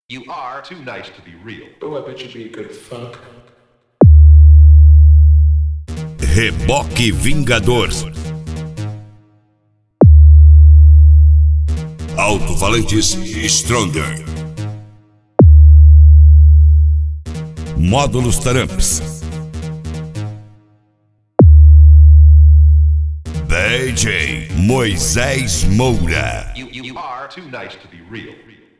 You are too nice to be real. Oh, I bet you'd be a good fuck. Reboque Vingador. Alto-falantes Stronger. Módulos Taramps. BJ Moisés Moura. You are too nice to be real.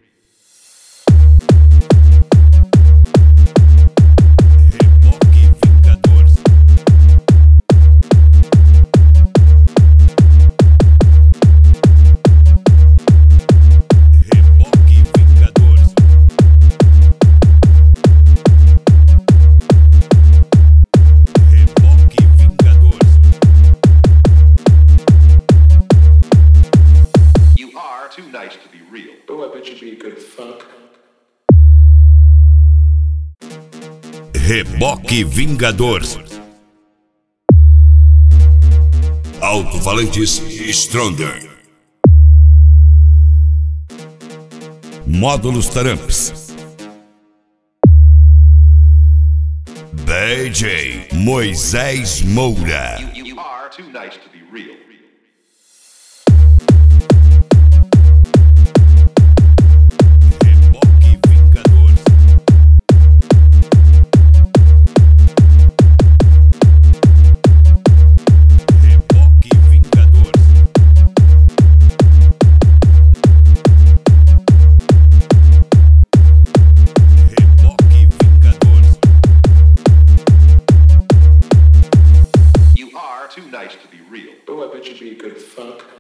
Reboque Vingador. Reboque Vingador. Reboque Vingador. You are too nice to be real. Oh, I bet you'd be a good fuck. Reboque Vingador. Alto-falantes Stronger. Módulos Taramps. BJ Moisés Moura. You are too nice to